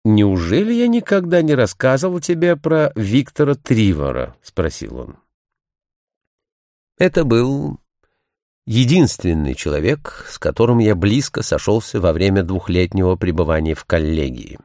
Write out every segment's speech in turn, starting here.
«Неужели я никогда не рассказывал тебе про Виктора Тривора?» — спросил он. Это был единственный человек, с которым я близко сошелся во время двухлетнего пребывания в коллегии.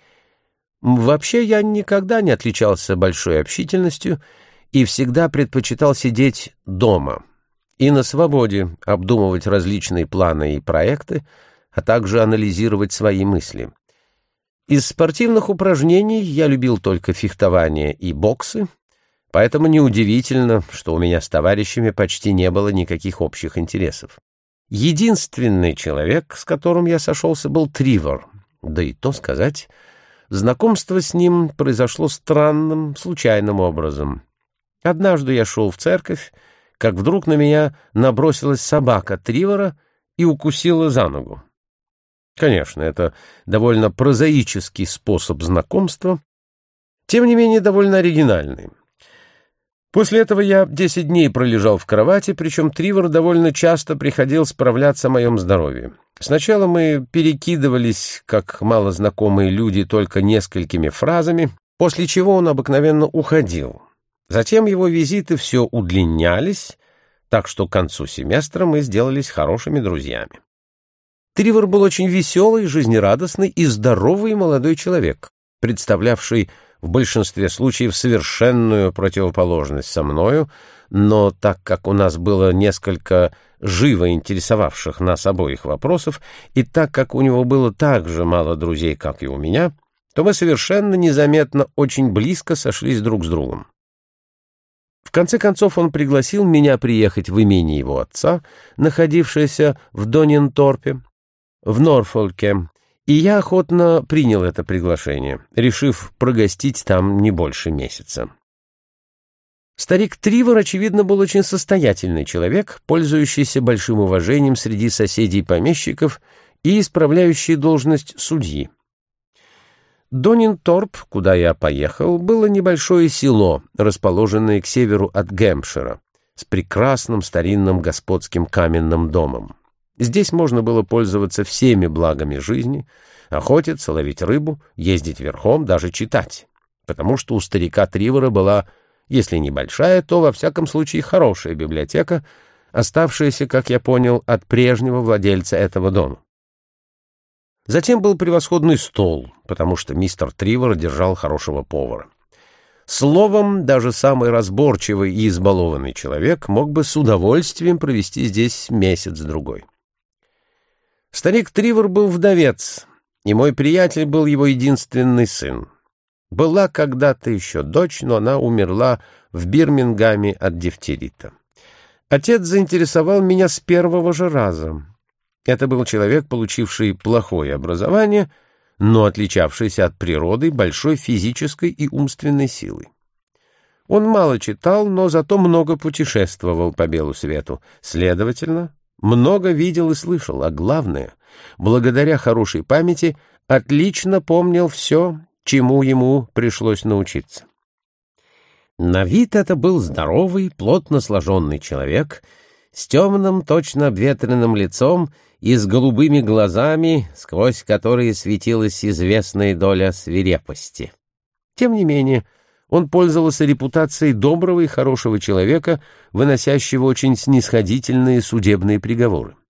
Вообще я никогда не отличался большой общительностью и всегда предпочитал сидеть дома и на свободе обдумывать различные планы и проекты, а также анализировать свои мысли. Из спортивных упражнений я любил только фехтование и боксы, поэтому неудивительно, что у меня с товарищами почти не было никаких общих интересов. Единственный человек, с которым я сошелся, был Тривор, да и то сказать, знакомство с ним произошло странным, случайным образом. Однажды я шел в церковь, как вдруг на меня набросилась собака Тривора и укусила за ногу. Конечно, это довольно прозаический способ знакомства, тем не менее довольно оригинальный. После этого я 10 дней пролежал в кровати, причем Тривор довольно часто приходил справляться о моем здоровье. Сначала мы перекидывались, как малознакомые люди, только несколькими фразами, после чего он обыкновенно уходил. Затем его визиты все удлинялись, так что к концу семестра мы сделались хорошими друзьями. Тривор был очень веселый, жизнерадостный и здоровый молодой человек, представлявший в большинстве случаев совершенную противоположность со мною, но так как у нас было несколько живо интересовавших нас обоих вопросов, и так как у него было так же мало друзей, как и у меня, то мы совершенно незаметно очень близко сошлись друг с другом. В конце концов он пригласил меня приехать в имение его отца, находившееся в Донинторпе, в Норфолке, и я охотно принял это приглашение, решив прогостить там не больше месяца. Старик Тривор, очевидно, был очень состоятельный человек, пользующийся большим уважением среди соседей-помещиков и исправляющий должность судьи. Донинторп, куда я поехал, было небольшое село, расположенное к северу от Гэмпшира, с прекрасным старинным господским каменным домом. Здесь можно было пользоваться всеми благами жизни, охотиться, ловить рыбу, ездить верхом, даже читать, потому что у старика Тривора была, если небольшая, то, во всяком случае, хорошая библиотека, оставшаяся, как я понял, от прежнего владельца этого дома. Затем был превосходный стол, потому что мистер Тривор держал хорошего повара. Словом, даже самый разборчивый и избалованный человек мог бы с удовольствием провести здесь месяц-другой. Старик Тривор был вдовец, и мой приятель был его единственный сын. Была когда-то еще дочь, но она умерла в Бирмингаме от дифтерита. Отец заинтересовал меня с первого же раза. Это был человек, получивший плохое образование, но отличавшийся от природы большой физической и умственной силой. Он мало читал, но зато много путешествовал по белу свету, следовательно, много видел и слышал, а главное, благодаря хорошей памяти, отлично помнил все, чему ему пришлось научиться. На вид это был здоровый, плотно сложенный человек с темным, точно обветренным лицом и с голубыми глазами, сквозь которые светилась известная доля свирепости. Тем не менее, он пользовался репутацией доброго и хорошего человека, выносящего очень снисходительные судебные приговоры.